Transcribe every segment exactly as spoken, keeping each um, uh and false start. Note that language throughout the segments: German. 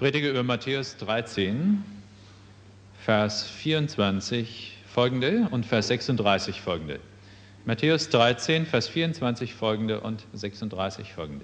predige über Matthäus dreizehn, Vers vierundzwanzig folgende und Vers sechsunddreißig folgende. Matthäus dreizehn, Vers vierundzwanzig folgende und sechsunddreißig folgende.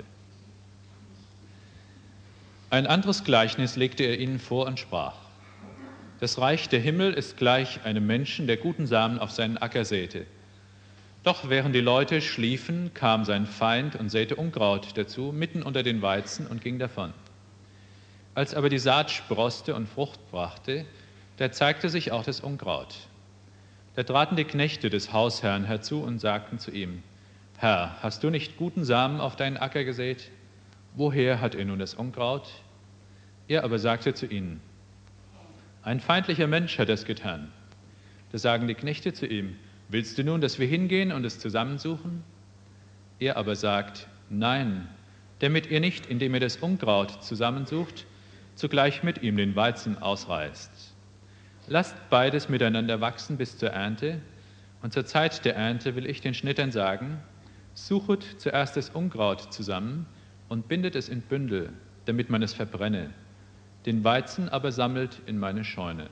Ein anderes Gleichnis legte er ihnen vor und sprach: Das Reich der Himmel ist gleich einem Menschen, der guten Samen auf seinen Acker säte. Doch während die Leute schliefen, kam sein Feind und säte Unkraut dazu, mitten unter den Weizen, und ging davon. Als aber die Saat sproßte und Frucht brachte, da zeigte sich auch das Unkraut. Da traten die Knechte des Hausherrn herzu und sagten zu ihm: Herr, hast du nicht guten Samen auf deinen Acker gesät? Woher hat er nun das Unkraut? Er aber sagte zu ihnen: Ein feindlicher Mensch hat das getan. Da sagen die Knechte zu ihm: Willst du nun, dass wir hingehen und es zusammensuchen? Er aber sagt: Nein, damit ihr nicht, indem ihr das Unkraut zusammensucht, zugleich mit ihm den Weizen ausreißt. Lasst beides miteinander wachsen bis zur Ernte, und zur Zeit der Ernte will ich den Schnittern sagen: Suchet zuerst das Unkraut zusammen und bindet es in Bündel, damit man es verbrenne. Den Weizen aber sammelt in meine Scheune.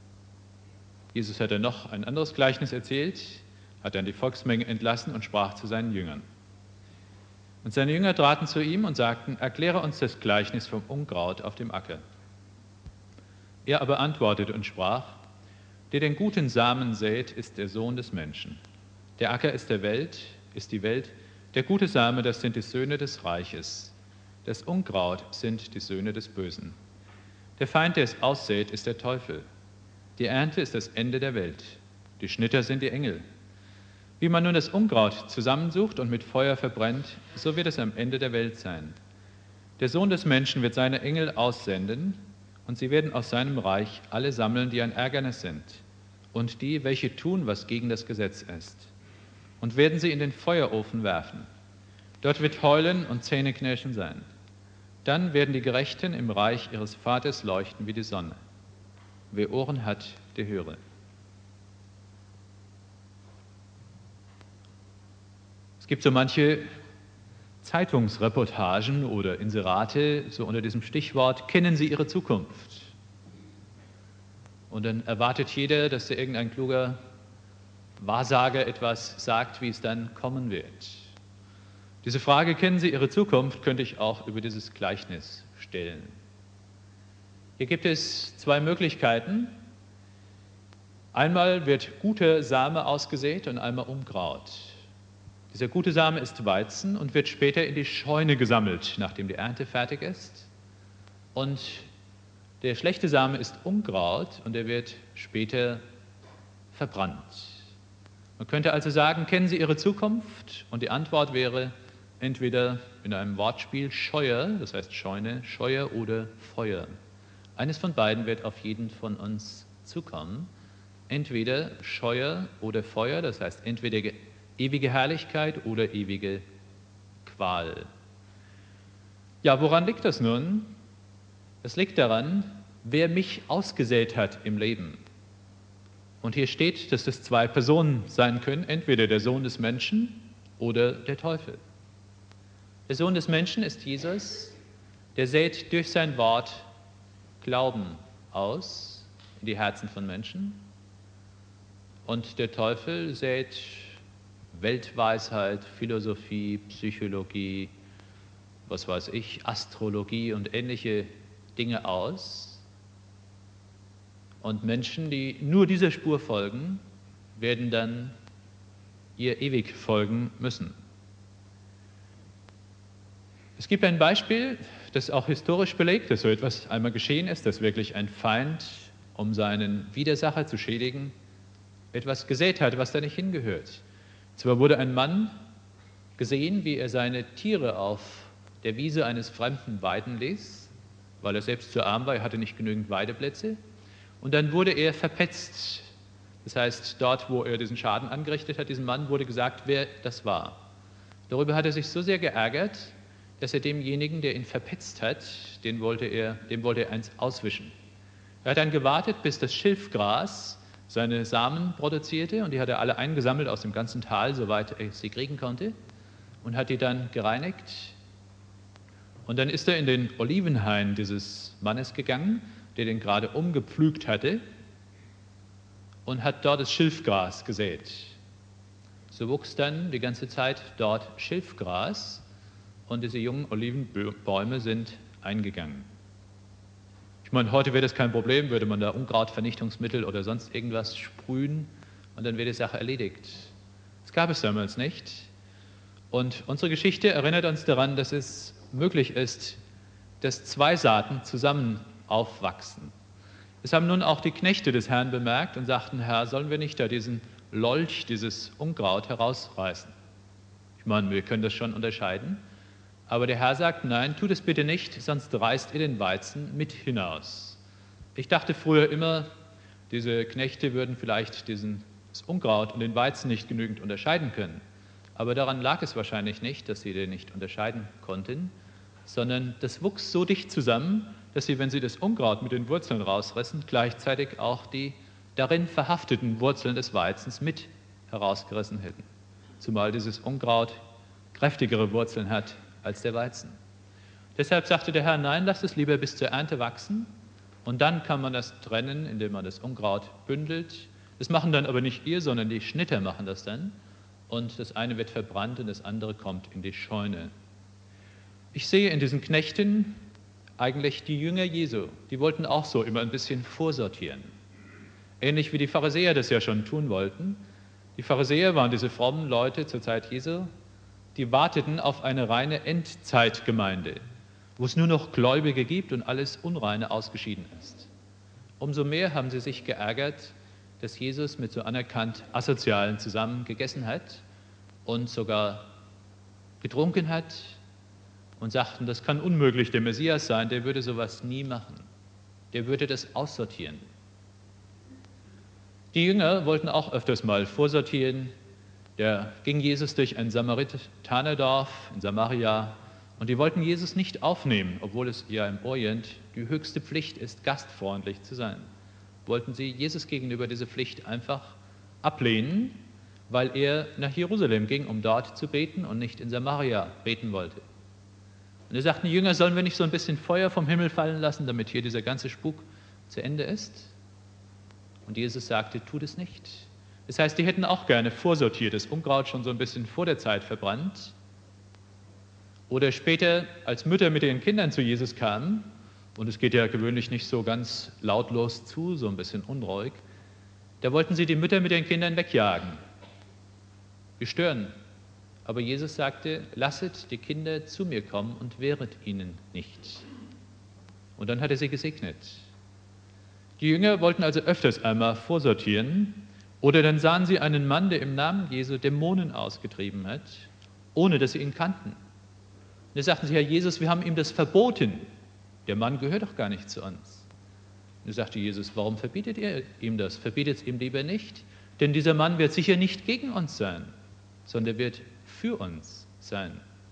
Jesus hat dann noch ein anderes Gleichnis erzählt, hat dann die Volksmenge entlassen und sprach zu seinen Jüngern. Und seine Jünger traten zu ihm und sagten: Erkläre uns das Gleichnis vom Unkraut auf dem Acker. Er aber antwortete und sprach: Der den guten Samen sät, ist der Sohn des Menschen. Der Acker ist der Welt, ist die Welt. Der gute Same, das sind die Söhne des Reiches. Das Unkraut sind die Söhne des Bösen. Der Feind, der es aussät, ist der Teufel. Die Ernte ist das Ende der Welt. Die Schnitter sind die Engel. Wie man nun das Unkraut zusammensucht und mit Feuer verbrennt, so wird es am Ende der Welt sein. Der Sohn des Menschen wird seine Engel aussenden, und sie werden aus seinem Reich alle sammeln, die ein Ärgernis sind, und die, welche tun, was gegen das Gesetz ist, und werden sie in den Feuerofen werfen. Dort wird Heulen und Zähneknirschen sein. Dann werden die Gerechten im Reich ihres Vaters leuchten wie die Sonne. Wer Ohren hat, der höre. Es gibt so manche Zeitungsreportagen oder Inserate, so unter diesem Stichwort: Kennen Sie Ihre Zukunft? Und dann erwartet jeder, dass da irgendein kluger Wahrsager etwas sagt, wie es dann kommen wird. Diese Frage, kennen Sie Ihre Zukunft, könnte ich auch über dieses Gleichnis stellen. Hier gibt es zwei Möglichkeiten. Einmal wird guter Same ausgesät und einmal Unkraut. Dieser gute Same ist Weizen und wird später in die Scheune gesammelt, nachdem die Ernte fertig ist. Und der schlechte Same ist Unkraut und er wird später verbrannt. Man könnte also sagen, kennen Sie Ihre Zukunft? Und die Antwort wäre entweder in einem Wortspiel Scheuer, das heißt Scheune, Scheuer oder Feuer. Eines von beiden wird auf jeden von uns zukommen. Entweder Scheuer oder Feuer, das heißt entweder ewige Herrlichkeit oder ewige Qual. Ja, woran liegt das nun? Es liegt daran, wer mich ausgesät hat im Leben. Und hier steht, dass das zwei Personen sein können, entweder der Sohn des Menschen oder der Teufel. Der Sohn des Menschen ist Jesus, der sät durch sein Wort Glauben aus in die Herzen von Menschen. Und der Teufel sät Weltweisheit, Philosophie, Psychologie, was weiß ich, Astrologie und ähnliche Dinge aus. Und Menschen, die nur dieser Spur folgen, werden dann ihr ewig folgen müssen. Es gibt ein Beispiel, das auch historisch belegt, dass so etwas einmal geschehen ist, dass wirklich ein Feind, um seinen Widersacher zu schädigen, etwas gesät hat, was da nicht hingehört. Zwar wurde ein Mann gesehen, wie er seine Tiere auf der Wiese eines Fremden weiden ließ, weil er selbst zu arm war, er hatte nicht genügend Weideplätze. Und dann wurde er verpetzt. Das heißt, dort, wo er diesen Schaden angerichtet hat, diesem Mann, wurde gesagt, wer das war. Darüber hat er sich so sehr geärgert, dass er demjenigen, der ihn verpetzt hat, den wollte er, dem wollte er eins auswischen. Er hat dann gewartet, bis das Schilfgras seine Samen produzierte, und die hat er alle eingesammelt aus dem ganzen Tal, soweit er sie kriegen konnte, und hat die dann gereinigt Und dann ist er in den Olivenhain dieses Mannes gegangen, der den gerade umgepflügt hatte, und hat dort das Schilfgras gesät. So wuchs dann die ganze Zeit dort Schilfgras und diese jungen Olivenbäume sind eingegangen. Ich meine, heute wäre das kein Problem, würde man da Unkrautvernichtungsmittel oder sonst irgendwas sprühen und dann wäre die Sache erledigt. Das gab es damals nicht. Und unsere Geschichte erinnert uns daran, dass es möglich ist, dass zwei Saaten zusammen aufwachsen. Es haben nun auch die Knechte des Herrn bemerkt und sagten, Herr, sollen wir nicht da diesen Lolch, dieses Unkraut herausreißen? Ich meine, wir können das schon unterscheiden. Aber der Herr sagt, nein, tut es bitte nicht, sonst reißt ihr den Weizen mit hinaus. Ich dachte früher immer, diese Knechte würden vielleicht diesen, das Unkraut und den Weizen nicht genügend unterscheiden können. Aber daran lag es wahrscheinlich nicht, dass sie den nicht unterscheiden konnten, sondern das wuchs so dicht zusammen, dass sie, wenn sie das Unkraut mit den Wurzeln rausrissen, gleichzeitig auch die darin verhafteten Wurzeln des Weizens mit herausgerissen hätten. Zumal dieses Unkraut kräftigere Wurzeln hat als der Weizen. Deshalb sagte der Herr, nein, lasst es lieber bis zur Ernte wachsen und dann kann man das trennen, indem man das Unkraut bündelt. Das machen dann aber nicht ihr, sondern die Schnitter machen das dann und das eine wird verbrannt und das andere kommt in die Scheune. Ich sehe in diesen Knechten eigentlich die Jünger Jesu, die wollten auch so immer ein bisschen vorsortieren. Ähnlich wie die Pharisäer das ja schon tun wollten. Die Pharisäer waren diese frommen Leute zur Zeit Jesu, die warteten auf eine reine Endzeitgemeinde, wo es nur noch Gläubige gibt und alles Unreine ausgeschieden ist. Umso mehr haben sie sich geärgert, dass Jesus mit so anerkannt Asozialen zusammen gegessen hat und sogar getrunken hat und sagten, das kann unmöglich der Messias sein, der würde sowas nie machen. Der würde das aussortieren. Die Jünger wollten auch öfters mal vorsortieren. Da ging Jesus durch ein Samariternerdorf in Samaria und die wollten Jesus nicht aufnehmen, obwohl es ja im Orient die höchste Pflicht ist, gastfreundlich zu sein. Wollten sie Jesus gegenüber diese Pflicht einfach ablehnen, weil er nach Jerusalem ging, um dort zu beten und nicht in Samaria beten wollte. Und er sagten, die Jünger, sollen wir nicht so ein bisschen Feuer vom Himmel fallen lassen, damit hier dieser ganze Spuk zu Ende ist? Und Jesus sagte, tut es nicht. Das heißt, die hätten auch gerne vorsortiert, das Unkraut schon so ein bisschen vor der Zeit verbrannt. Oder später, als Mütter mit ihren Kindern zu Jesus kamen, und es geht ja gewöhnlich nicht so ganz lautlos zu, so ein bisschen unruhig, da wollten sie die Mütter mit ihren Kindern wegjagen. Wir stören. Aber Jesus sagte, lasset die Kinder zu mir kommen und wehret ihnen nicht. Und dann hat er sie gesegnet. Die Jünger wollten also öfters einmal vorsortieren, oder dann sahen sie einen Mann, der im Namen Jesu Dämonen ausgetrieben hat, ohne dass sie ihn kannten. Und da sagten sie, Herr Jesus, wir haben ihm das verboten. Der Mann gehört doch gar nicht zu uns. Und da sagte Jesus, warum verbietet ihr ihm das? Verbietet es ihm lieber nicht, denn dieser Mann wird sicher nicht gegen uns sein, sondern er wird für uns sein.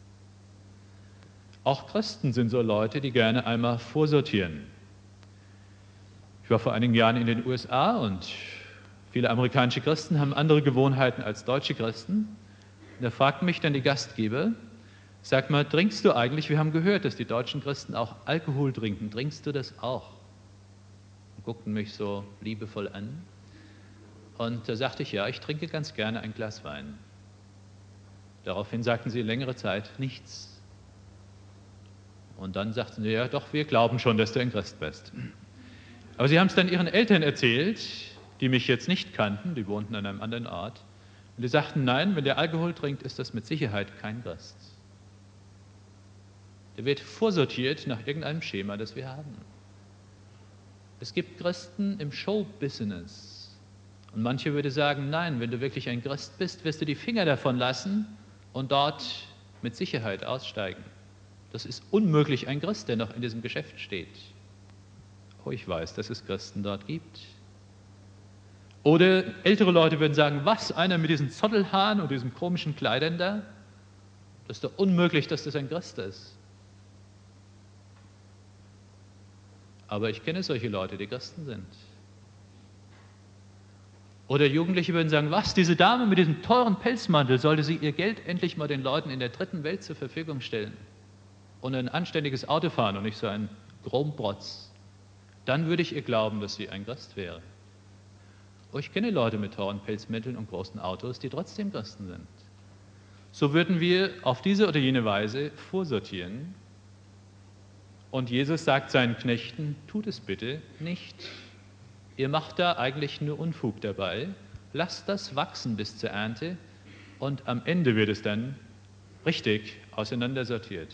Auch Christen sind so Leute, die gerne einmal vorsortieren. Ich war vor einigen Jahren in den U S A und viele amerikanische Christen haben andere Gewohnheiten als deutsche Christen. Und da fragten mich dann die Gastgeber, sag mal, trinkst du eigentlich, wir haben gehört, dass die deutschen Christen auch Alkohol trinken, trinkst du das auch? Und guckten mich so liebevoll an. Und da sagte ich, ja, ich trinke ganz gerne ein Glas Wein. Daraufhin sagten sie längere Zeit nichts. Und dann sagten sie, ja doch, wir glauben schon, dass du ein Christ bist. Aber sie haben es dann ihren Eltern erzählt, die mich jetzt nicht kannten, die wohnten an einem anderen Ort. Und die sagten, nein, wenn der Alkohol trinkt, ist das mit Sicherheit kein Christ. Der wird vorsortiert nach irgendeinem Schema, das wir haben. Es gibt Christen im Show-Business. Und manche würde sagen, nein, wenn du wirklich ein Christ bist, wirst du die Finger davon lassen und dort mit Sicherheit aussteigen. Das ist unmöglich, ein Christ, der noch in diesem Geschäft steht. Oh, ich weiß, dass es Christen dort gibt. Oder ältere Leute würden sagen, was, einer mit diesen Zottelhaaren und diesen komischen Kleidern da? Das ist doch unmöglich, dass das ein Christ ist. Aber ich kenne solche Leute, die Christen sind. Oder Jugendliche würden sagen, was, diese Dame mit diesem teuren Pelzmantel, sollte sie ihr Geld endlich mal den Leuten in der dritten Welt zur Verfügung stellen? und ein anständiges Auto fahren und nicht so ein Chromprotz, dann würde ich ihr glauben, dass sie ein Christ wäre. Aber ich kenne Leute mit teuren Pelzmänteln und großen Autos, die trotzdem Christen sind. So würden wir auf diese oder jene Weise vorsortieren. Und Jesus sagt seinen Knechten, tut es bitte nicht. Ihr macht da eigentlich nur Unfug dabei. Lasst das wachsen bis zur Ernte und am Ende wird es dann richtig auseinandersortiert.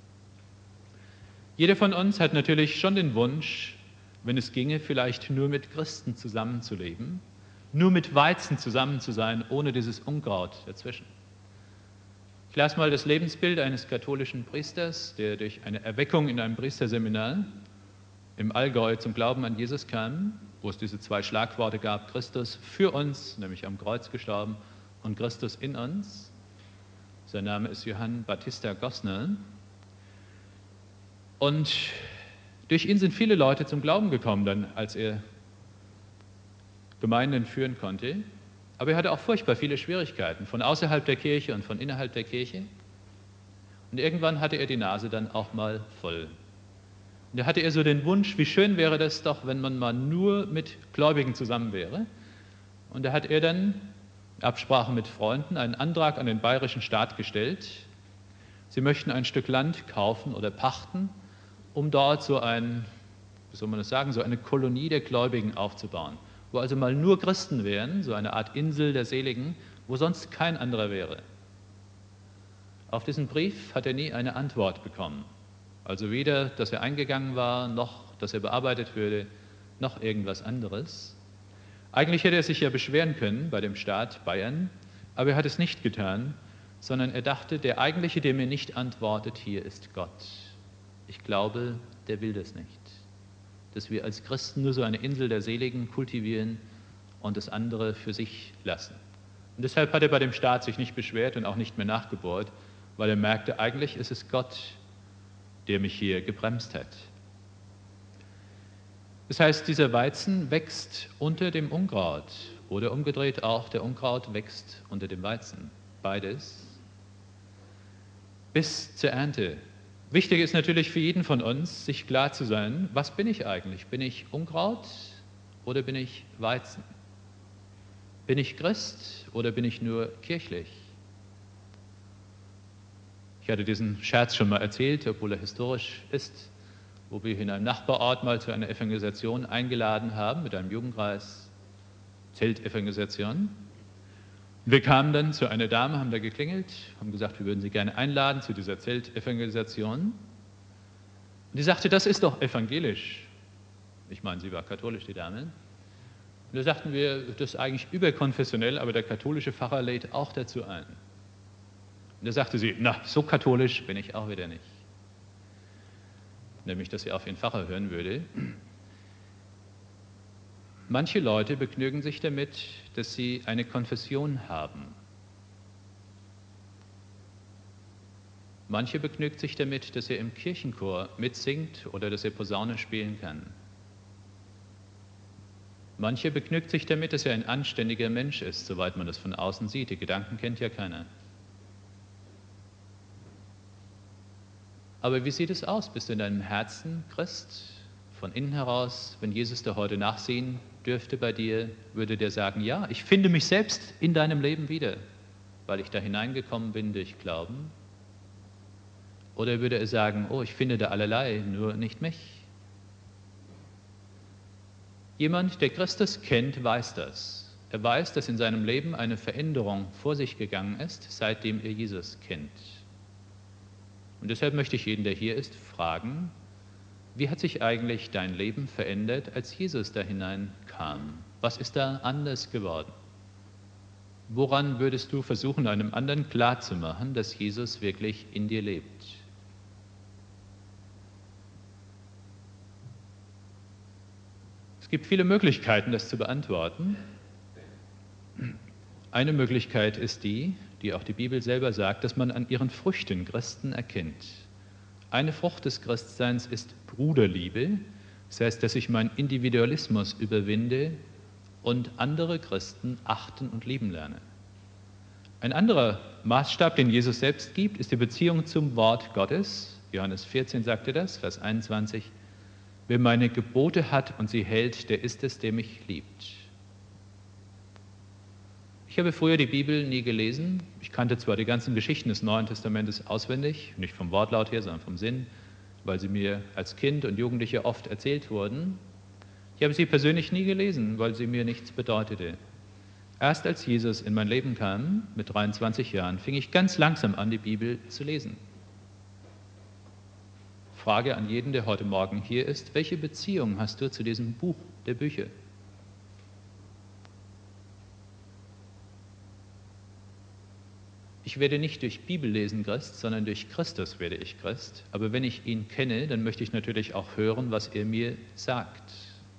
Jeder von uns hat natürlich schon den Wunsch, wenn es ginge, vielleicht nur mit Christen zusammenzuleben, nur mit Weizen zusammen zu sein, ohne dieses Unkraut dazwischen. Ich las mal das Lebensbild eines katholischen Priesters, der durch eine Erweckung in einem Priesterseminar im Allgäu zum Glauben an Jesus kam, wo es diese zwei Schlagworte gab, Christus für uns, nämlich am Kreuz gestorben, und Christus in uns. Sein Name ist Johann Battista Gossner. Und durch ihn sind viele Leute zum Glauben gekommen, dann, als er Gemeinden führen konnte. Aber er hatte auch furchtbar viele Schwierigkeiten, von außerhalb der Kirche und von innerhalb der Kirche. Und irgendwann hatte er die Nase dann auch mal voll. Und da hatte er so den Wunsch, wie schön wäre das doch, wenn man mal nur mit Gläubigen zusammen wäre. Und da hat er dann in Absprache mit Freunden einen Antrag an den bayerischen Staat gestellt. Sie möchten ein Stück Land kaufen oder pachten, um dort so ein, wie soll man das sagen, so eine Kolonie der Gläubigen aufzubauen, wo also mal nur Christen wären, so eine Art Insel der Seligen, wo sonst kein anderer wäre. Auf diesen Brief hat er nie eine Antwort bekommen. Also weder, dass er eingegangen war, noch, dass er bearbeitet würde, noch irgendwas anderes. Eigentlich hätte er sich ja beschweren können bei dem Staat Bayern, aber er hat es nicht getan, sondern er dachte, der eigentliche, der mir nicht antwortet, hier ist Gott. Ich glaube, der will das nicht, dass wir als Christen nur so eine Insel der Seligen kultivieren und das andere für sich lassen. Und deshalb hat er bei dem Staat sich nicht beschwert und auch nicht mehr nachgebohrt, weil er merkte, eigentlich ist es Gott, der mich hier gebremst hat. Das heißt, dieser Weizen wächst unter dem Unkraut oder umgedreht auch, der Unkraut wächst unter dem Weizen. Beides. Bis zur Ernte. Wichtig ist natürlich für jeden von uns, sich klar zu sein, was bin ich eigentlich? Bin ich Unkraut oder bin ich Weizen? Bin ich Christ oder bin ich nur kirchlich? Ich hatte diesen Scherz schon mal erzählt, obwohl er historisch ist, wo wir in einem Nachbarort mal zu einer Evangelisation eingeladen haben, mit einem Jugendkreis, Zeltevangelisation. Wir kamen dann zu einer Dame, haben da geklingelt, haben gesagt, wir würden sie gerne einladen zu dieser Zeltevangelisation. Und die sagte, das ist doch evangelisch. Ich meine, sie war katholisch, die Dame. Und da sagten wir, das ist eigentlich überkonfessionell, aber der katholische Pfarrer lädt auch dazu ein. Und da sagte sie, na, so katholisch bin ich auch wieder nicht. Nämlich, dass sie auf ihren Pfarrer hören würde. Manche Leute begnügen sich damit, dass sie eine Konfession haben. Manche begnügt sich damit, dass er im Kirchenchor mitsingt oder dass er Posaune spielen kann. Manche begnügt sich damit, dass er ein anständiger Mensch ist, soweit man das von außen sieht. Die Gedanken kennt ja keiner. Aber wie sieht es aus? Bist du in deinem Herzen Christ? Von innen heraus, wenn Jesus da heute nachsehen dürfte bei dir, würde der sagen, ja, ich finde mich selbst in deinem Leben wieder, weil ich da hineingekommen bin durch Glauben. Oder würde er sagen, oh, ich finde da allerlei, nur nicht mich. Jemand, der Christus kennt, weiß das. Er weiß, dass in seinem Leben eine Veränderung vor sich gegangen ist, seitdem er Jesus kennt. Und deshalb möchte ich jeden, der hier ist, fragen, wie hat sich eigentlich dein Leben verändert, als Jesus da hineinkam? Was ist da anders geworden? Woran würdest du versuchen, einem anderen klarzumachen, dass Jesus wirklich in dir lebt? Es gibt viele Möglichkeiten, das zu beantworten. Eine Möglichkeit ist die, die auch die Bibel selber sagt, dass man an ihren Früchten Christen erkennt. Eine Frucht des Christseins ist Bruderliebe, das heißt, dass ich meinen Individualismus überwinde und andere Christen achten und lieben lerne. Ein anderer Maßstab, den Jesus selbst gibt, ist die Beziehung zum Wort Gottes. Johannes vierzehn sagte das, Vers einundzwanzig. Wer meine Gebote hat und sie hält, der ist es, der mich liebt. Ich habe früher die Bibel nie gelesen. Ich kannte zwar die ganzen Geschichten des Neuen Testamentes auswendig, nicht vom Wortlaut her, sondern vom Sinn, weil sie mir als Kind und Jugendlicher oft erzählt wurden. Ich habe sie persönlich nie gelesen, weil sie mir nichts bedeutete. Erst als Jesus in mein Leben kam, mit dreiundzwanzig Jahren, fing ich ganz langsam an, die Bibel zu lesen. Frage an jeden, der heute Morgen hier ist: Welche Beziehung hast du zu diesem Buch der Bücher? Ich werde nicht durch Bibellesen Christ, sondern durch Christus werde ich Christ. Aber wenn ich ihn kenne, dann möchte ich natürlich auch hören, was er mir sagt.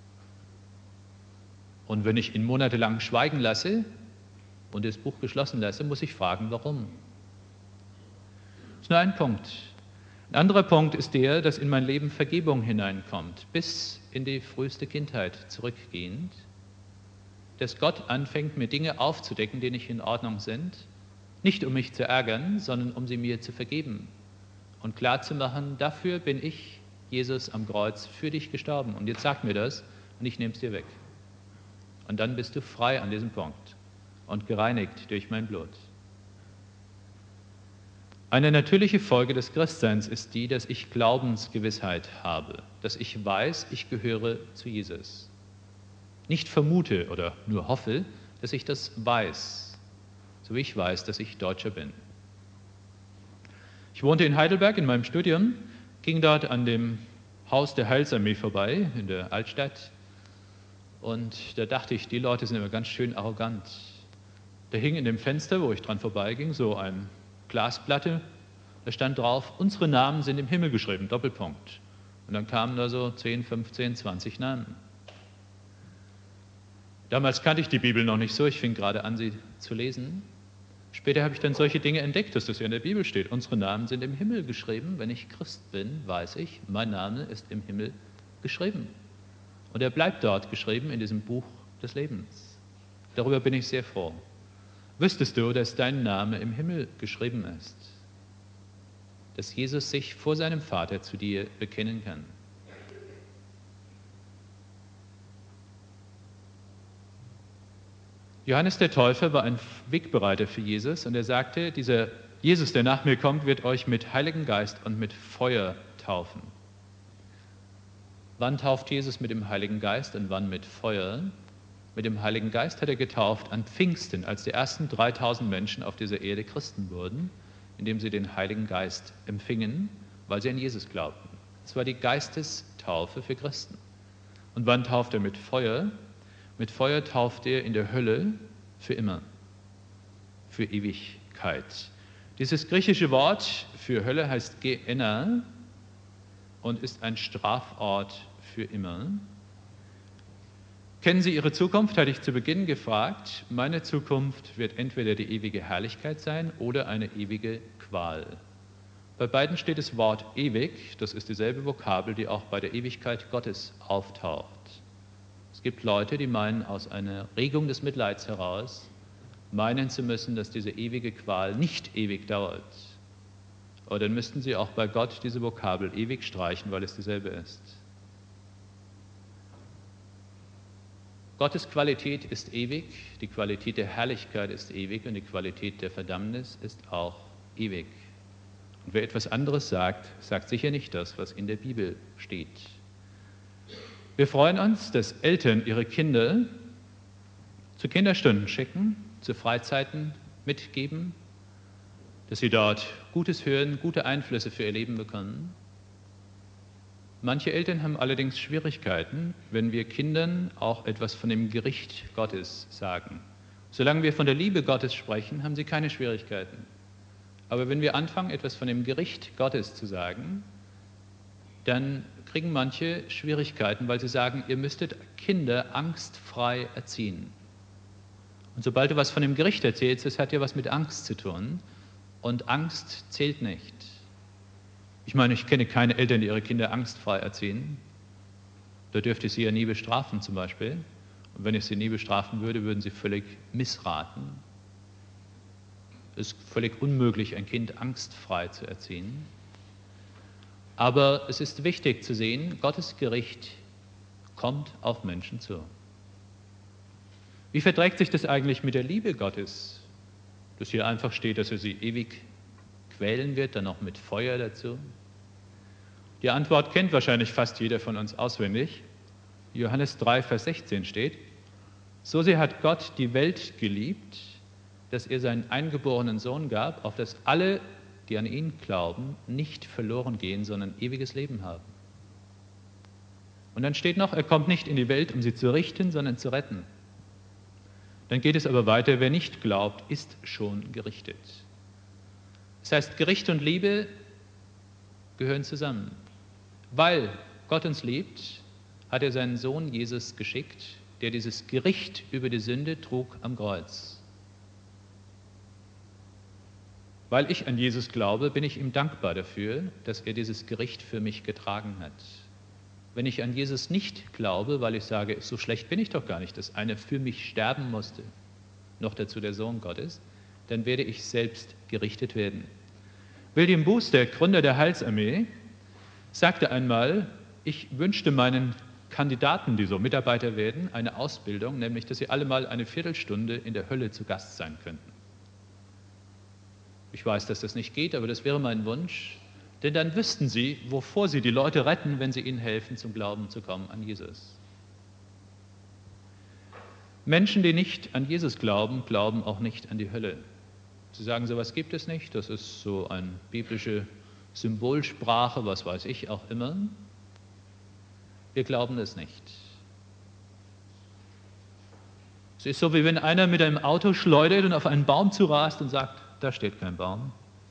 Und wenn ich ihn monatelang schweigen lasse und das Buch geschlossen lasse, muss ich fragen, warum. Das ist nur ein Punkt. Ein anderer Punkt ist der, dass in mein Leben Vergebung hineinkommt, bis in die früheste Kindheit zurückgehend, dass Gott anfängt, mir Dinge aufzudecken, die nicht in Ordnung sind, nicht um mich zu ärgern, sondern um sie mir zu vergeben und klarzumachen, dafür bin ich, Jesus, am Kreuz für dich gestorben. Und jetzt sag mir das und ich nehme es dir weg. Und dann bist du frei an diesem Punkt und gereinigt durch mein Blut. Eine natürliche Folge des Christseins ist die, dass ich Glaubensgewissheit habe, dass ich weiß, ich gehöre zu Jesus. Nicht vermute oder nur hoffe, dass ich das weiß, so wie ich weiß, dass ich Deutscher bin. Ich wohnte in Heidelberg in meinem Studium, ging dort an dem Haus der Heilsarmee vorbei in der Altstadt. Und da dachte ich, die Leute sind immer ganz schön arrogant. Da hing in dem Fenster, wo ich dran vorbeiging, so eine Glasplatte. Da stand drauf, unsere Namen sind im Himmel geschrieben, Doppelpunkt. Und dann kamen da so zehn, fünfzehn, zwanzig Namen. Damals kannte ich die Bibel noch nicht so, ich fing gerade an, sie zu lesen. Später habe ich dann solche Dinge entdeckt, dass das ja in der Bibel steht. Unsere Namen sind im Himmel geschrieben. Wenn ich Christ bin, weiß ich, mein Name ist im Himmel geschrieben. Und er bleibt dort geschrieben in diesem Buch des Lebens. Darüber bin ich sehr froh. Wüsstest du, dass dein Name im Himmel geschrieben ist? Dass Jesus sich vor seinem Vater zu dir bekennen kann? Johannes der Täufer war ein Wegbereiter für Jesus und er sagte, dieser Jesus, der nach mir kommt, wird euch mit Heiligen Geist und mit Feuer taufen. Wann tauft Jesus mit dem Heiligen Geist und wann mit Feuer? Mit dem Heiligen Geist hat er getauft an Pfingsten, als die ersten dreitausend Menschen auf dieser Erde Christen wurden, indem sie den Heiligen Geist empfingen, weil sie an Jesus glaubten. Das war die Geistestaufe für Christen. Und wann tauft er mit Feuer? Mit Feuer tauft er in der Hölle für immer, für Ewigkeit. Dieses griechische Wort für Hölle heißt Gehenna und ist ein Strafort für immer. Kennen Sie Ihre Zukunft, hatte ich zu Beginn gefragt. Meine Zukunft wird entweder die ewige Herrlichkeit sein oder eine ewige Qual. Bei beiden steht das Wort ewig, das ist dieselbe Vokabel, die auch bei der Ewigkeit Gottes auftaucht. Es gibt Leute, die meinen, aus einer Regung des Mitleids heraus, meinen zu müssen, dass diese ewige Qual nicht ewig dauert. Aber dann müssten sie auch bei Gott diese Vokabel ewig streichen, weil es dieselbe ist. Gottes Qualität ist ewig, die Qualität der Herrlichkeit ist ewig und die Qualität der Verdammnis ist auch ewig. Und wer etwas anderes sagt, sagt sicher nicht das, was in der Bibel steht. Wir freuen uns, dass Eltern ihre Kinder zu Kinderstunden schicken, zu Freizeiten mitgeben, dass sie dort Gutes hören, gute Einflüsse für ihr Leben bekommen. Manche Eltern haben allerdings Schwierigkeiten, wenn wir Kindern auch etwas von dem Gericht Gottes sagen. Solange wir von der Liebe Gottes sprechen, haben sie keine Schwierigkeiten. Aber wenn wir anfangen, etwas von dem Gericht Gottes zu sagen, dann kriegen manche Schwierigkeiten, weil sie sagen, ihr müsstet Kinder angstfrei erziehen. Und sobald du was von dem Gericht erzählst, das hat ja was mit Angst zu tun. Und Angst zählt nicht. Ich meine, ich kenne keine Eltern, die ihre Kinder angstfrei erziehen. Da dürfte ich sie ja nie bestrafen zum Beispiel. Und wenn ich sie nie bestrafen würde, würden sie völlig missraten. Es ist völlig unmöglich, ein Kind angstfrei zu erziehen. Aber es ist wichtig zu sehen, Gottes Gericht kommt auf Menschen zu. Wie verträgt sich das eigentlich mit der Liebe Gottes? Dass hier einfach steht, dass er sie ewig quälen wird, dann noch mit Feuer dazu. Die Antwort kennt wahrscheinlich fast jeder von uns auswendig. Johannes drei, Vers sechzehn steht: So sehr hat Gott die Welt geliebt, dass er seinen eingeborenen Sohn gab, auf dass alle, die an ihn glauben, nicht verloren gehen, sondern ewiges Leben haben. Und dann steht noch, er kommt nicht in die Welt, um sie zu richten, sondern zu retten. Dann geht es aber weiter, wer nicht glaubt, ist schon gerichtet. Das heißt, Gericht und Liebe gehören zusammen. Weil Gott uns liebt, hat er seinen Sohn Jesus geschickt, der dieses Gericht über die Sünde trug am Kreuz. Weil ich an Jesus glaube, bin ich ihm dankbar dafür, dass er dieses Gericht für mich getragen hat. Wenn ich an Jesus nicht glaube, weil ich sage, so schlecht bin ich doch gar nicht, dass einer für mich sterben musste, noch dazu der Sohn Gottes, dann werde ich selbst gerichtet werden. William Booth, der Gründer der Heilsarmee, sagte einmal, ich wünschte meinen Kandidaten, die so Mitarbeiter werden, eine Ausbildung, nämlich, dass sie alle mal eine Viertelstunde in der Hölle zu Gast sein könnten. Ich weiß, dass das nicht geht, aber das wäre mein Wunsch, denn dann wüssten sie, wovor sie die Leute retten, wenn sie ihnen helfen, zum Glauben zu kommen an Jesus. Menschen, die nicht an Jesus glauben, glauben auch nicht an die Hölle. Sie sagen, sowas gibt es nicht, das ist so eine biblische Symbolsprache, was weiß ich auch immer. Wir glauben es nicht. Es ist so, wie wenn einer mit einem Auto schleudert und auf einen Baum zurast und sagt, da steht kein Baum.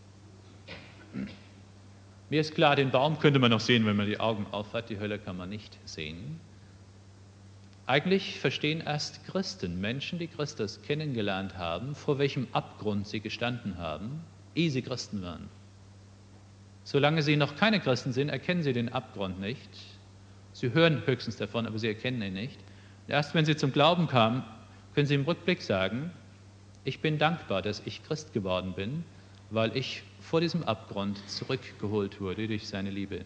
Mir ist klar, den Baum könnte man noch sehen, wenn man die Augen aufhat, die Hölle kann man nicht sehen. Eigentlich verstehen erst Christen, Menschen, die Christus kennengelernt haben, vor welchem Abgrund sie gestanden haben, ehe sie Christen waren. Solange sie noch keine Christen sind, erkennen sie den Abgrund nicht. Sie hören höchstens davon, aber sie erkennen ihn nicht. Erst wenn sie zum Glauben kamen, können sie im Rückblick sagen, ich bin dankbar, dass ich Christ geworden bin, weil ich vor diesem Abgrund zurückgeholt wurde durch seine Liebe.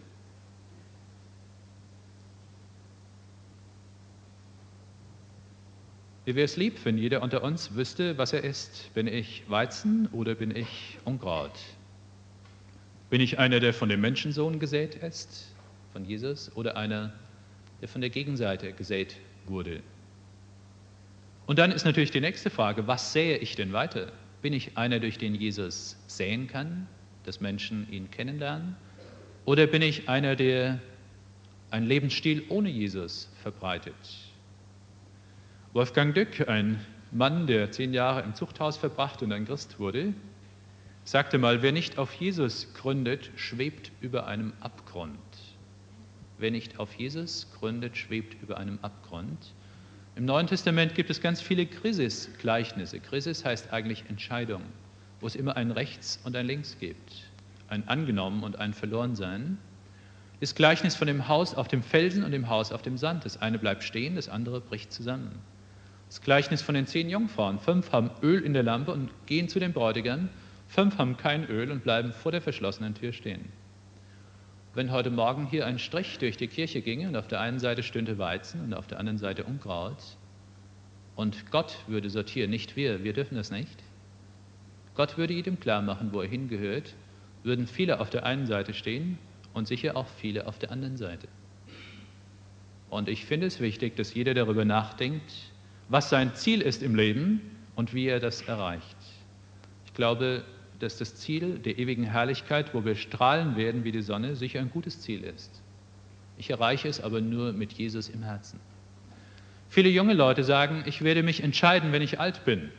Wie wäre es lieb, wenn jeder unter uns wüsste, was er ist? Bin ich Weizen oder bin ich Unkraut? Bin ich einer, der von dem Menschensohn gesät ist, von Jesus, oder einer, der von der Gegenseite gesät wurde? Und dann ist natürlich die nächste Frage, was sähe ich denn weiter? Bin ich einer, durch den Jesus säen kann, dass Menschen ihn kennenlernen? Oder bin ich einer, der einen Lebensstil ohne Jesus verbreitet? Wolfgang Dück, ein Mann, der zehn Jahre im Zuchthaus verbracht und ein Christ wurde, sagte mal, wer nicht auf Jesus gründet, schwebt über einem Abgrund. Wer nicht auf Jesus gründet, schwebt über einem Abgrund. Im Neuen Testament gibt es ganz viele Krisis-Gleichnisse. Krisis heißt eigentlich Entscheidung, wo es immer ein Rechts und ein Links gibt, ein Angenommen und ein Verlorensein. Das Gleichnis von dem Haus auf dem Felsen und dem Haus auf dem Sand. Das eine bleibt stehen, das andere bricht zusammen. Das Gleichnis von den zehn Jungfrauen. Fünf haben Öl in der Lampe und gehen zu den Bräutigam. Fünf haben kein Öl und bleiben vor der verschlossenen Tür stehen. Wenn heute Morgen hier ein Strich durch die Kirche ginge und auf der einen Seite stünde Weizen und auf der anderen Seite Unkraut und Gott würde sortieren, nicht wir, wir dürfen das nicht. Gott würde jedem klar machen, wo er hingehört, würden viele auf der einen Seite stehen und sicher auch viele auf der anderen Seite. Und ich finde es wichtig, dass jeder darüber nachdenkt, was sein Ziel ist im Leben und wie er das erreicht. Ich glaube, dass das Ziel der ewigen Herrlichkeit, wo wir strahlen werden wie die Sonne, sicher ein gutes Ziel ist. Ich erreiche es aber nur mit Jesus im Herzen. Viele junge Leute sagen, ich werde mich entscheiden, wenn ich alt bin.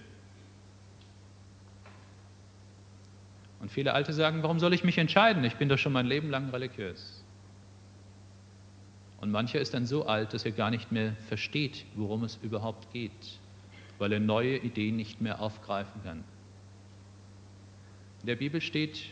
Und viele Alte sagen, warum soll ich mich entscheiden? Ich bin doch schon mein Leben lang religiös. Und mancher ist dann so alt, dass er gar nicht mehr versteht, worum es überhaupt geht, weil er neue Ideen nicht mehr aufgreifen kann. In der Bibel steht,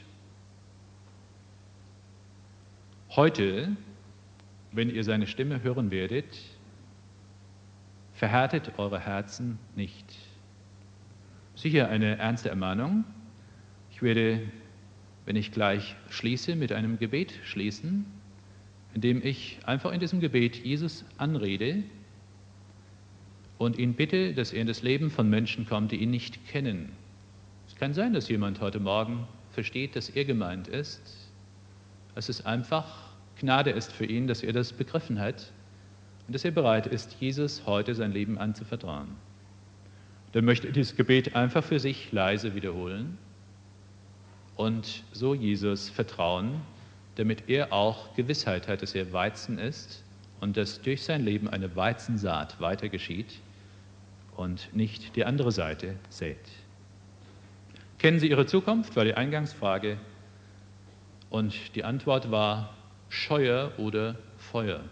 heute, wenn ihr seine Stimme hören werdet, verhärtet eure Herzen nicht. Sicher eine ernste Ermahnung. Ich werde wenn ich gleich schließe, mit einem Gebet schließen, indem ich einfach in diesem Gebet Jesus anrede und ihn bitte, dass er in das Leben von Menschen kommt, die ihn nicht kennen. Es kann sein, dass jemand heute Morgen versteht, dass er gemeint ist. Dass es einfach Gnade ist für ihn, dass er das begriffen hat und dass er bereit ist, Jesus heute sein Leben anzuvertrauen. Dann möchte er dieses Gebet einfach für sich leise wiederholen und so Jesus vertrauen, damit er auch Gewissheit hat, dass er Weizen ist und dass durch sein Leben eine Weizensaat weiter geschieht und nicht die andere Seite sät. Kennen Sie Ihre Zukunft? War die Eingangsfrage. Und die Antwort war Scheuer oder Feuer.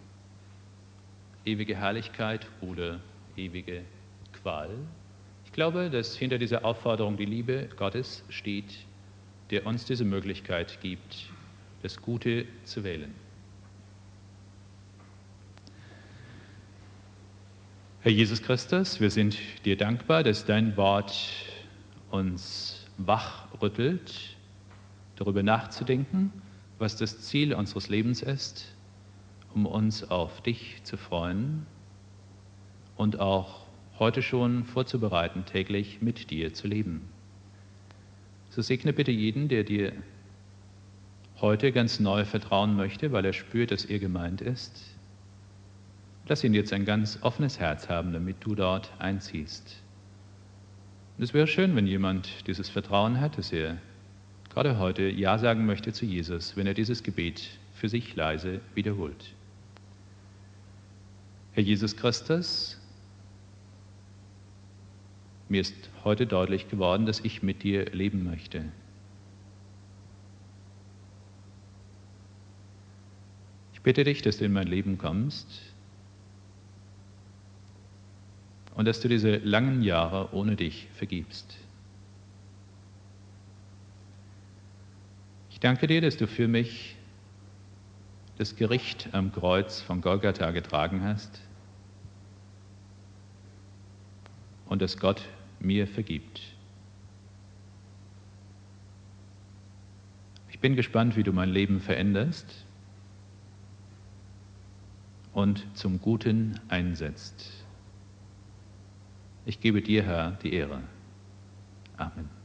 Ewige Herrlichkeit oder ewige Qual. Ich glaube, dass hinter dieser Aufforderung die Liebe Gottes steht, der uns diese Möglichkeit gibt, das Gute zu wählen. Herr Jesus Christus, wir sind dir dankbar, dass dein Wort uns wachrüttelt, darüber nachzudenken, was das Ziel unseres Lebens ist, um uns auf dich zu freuen und auch heute schon vorzubereiten, täglich mit dir zu leben. So segne bitte jeden, der dir heute ganz neu vertrauen möchte, weil er spürt, dass er gemeint ist. Lass ihn jetzt ein ganz offenes Herz haben, damit du dort einziehst. Und es wäre schön, wenn jemand dieses Vertrauen hat, dass er gerade heute Ja sagen möchte zu Jesus, wenn er dieses Gebet für sich leise wiederholt. Herr Jesus Christus, mir ist heute deutlich geworden, dass ich mit dir leben möchte. Ich bitte dich, dass du in mein Leben kommst und dass du diese langen Jahre ohne dich vergibst. Ich danke dir, dass du für mich das Gericht am Kreuz von Golgatha getragen hast und dass Gott mir vergibt. Ich bin gespannt, wie du mein Leben veränderst und zum Guten einsetzt. Ich gebe dir, Herr, die Ehre. Amen.